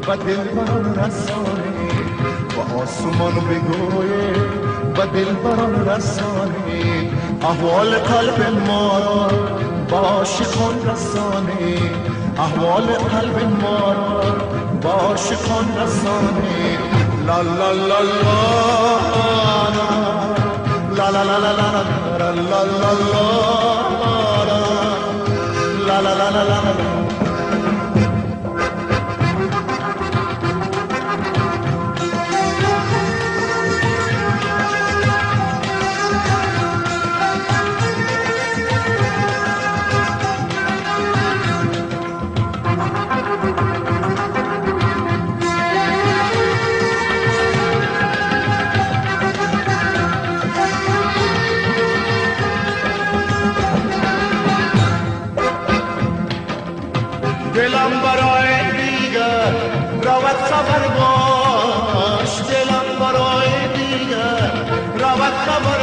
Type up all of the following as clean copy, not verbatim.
و دلبران رسانه و آسمان بگویه و دلبران رسانه احوال قلب ما را با عاشقان رسانه احوال قلب ما را با عاشقان رسانه لا لا لا لا لا لا لا لا لا لا لا لا لا لا دلم برای دیگر رود خبر باش دلم برای دیگر رود خبر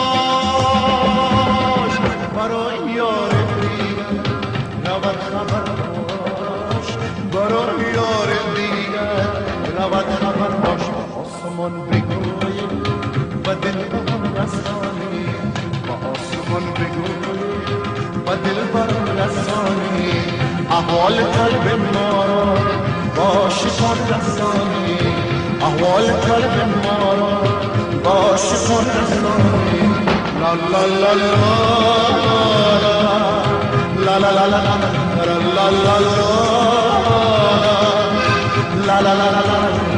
باش برای یار دیگر رود خبر باش برای یار دیگر رود خبر باش آسمان بگوی و دلبران رسانی با آسمان بگوی و دلبران رسانی احوال قلب ما را با عاشقان رسانی احوال قلب ما را با عاشقان رسانی لا لا لا لا لا لا لا لا لا لا لا لا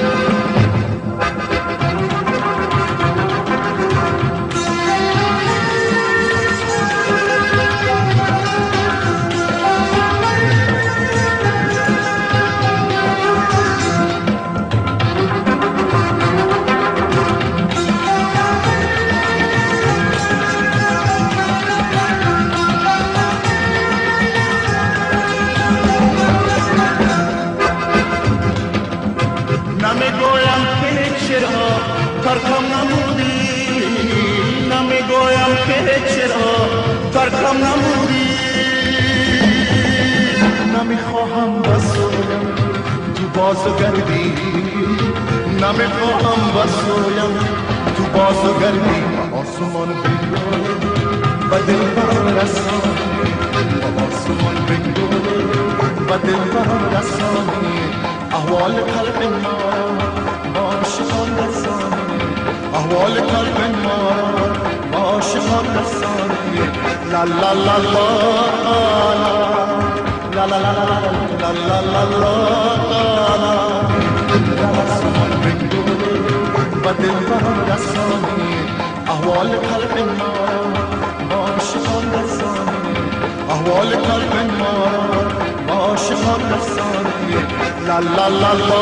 نمیگویم که چرا ترکم نمودی نمیگویم که چرا ترکم نمودی نمیخواهم بسویم تو بازگردی نمیخواهم بسویم تو بازگردی آسمان بگوی و دلبران رسانی آسمان بگوی و دلبران رسانی احوال قلب ما با عاشقان رسانی احوال قلب ما با عاشقان رسانی لا لا لا لا لا لا لا لا لا آسمان بگوی و دلبران رسانی احوال قلب ما با عاشقان رسانی احوال قلب ما با عاشقان رسانی لا لا لا لا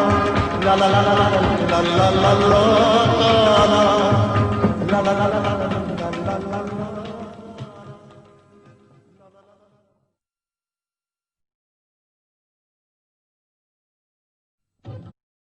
لا لا لا لا لا لا لا لا لا لا لا لا